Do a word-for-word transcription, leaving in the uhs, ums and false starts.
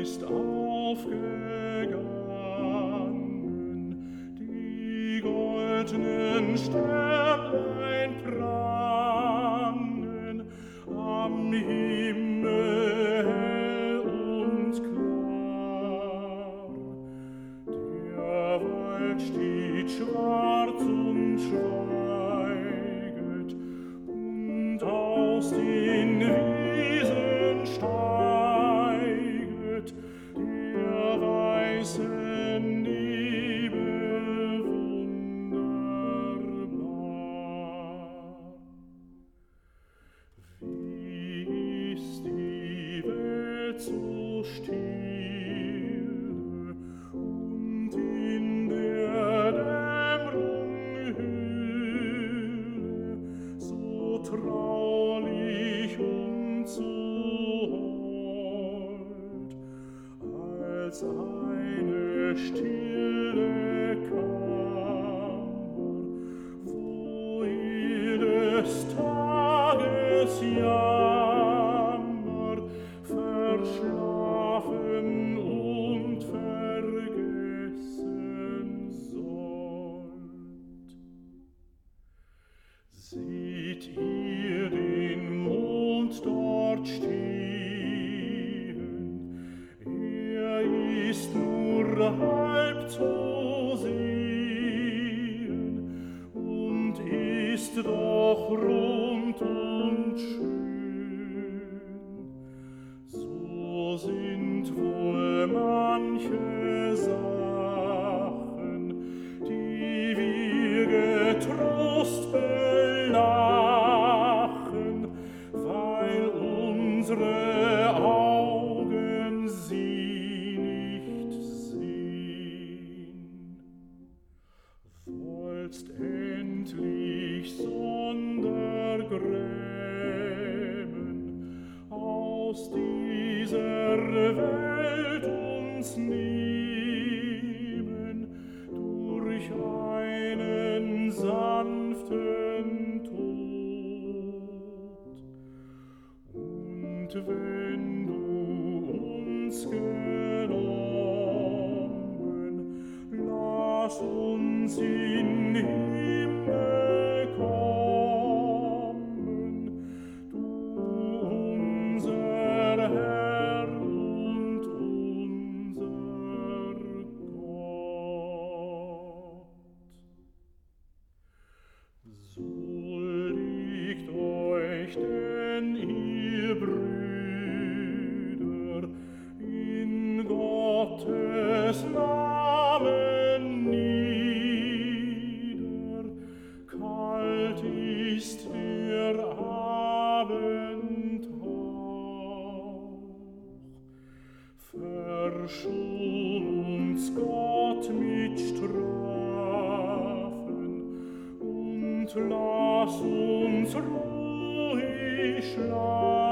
ist aufgegangen, die goldenen Sternlein prangen am Himmel hell und klar. Der Wald steht schwarz und schweiget, und aus den Wiesen steiget der weiße Nebel wunderbar. Wie ist die Welt so still und in der Dämmerung Hülle so traulich und so hold, als eine stille Kammer, wo jedes Tages Jammer verschlafen und vergessen sollt. Seht ihr den Mond dort stehen? Er ist nur halb zu sehen und ist doch rund und schön. So sind wohl manche Sachen, die wir getrost belachen, weil unsere Augen sie nicht sehen. Wollst endlich Sondergrämen aus dieser Welt uns nehmen, durch einen sanften Tod. Und wenn du uns genommen, lass uns in Himmel kommen, du unser Herr und unser Gott. So liegt euch denn, ihr Brüder, in Gottes Namen nieder. Kalt ist der Abendhauch, verschon uns Gott mit Strafen und lass uns ruhig schlafen.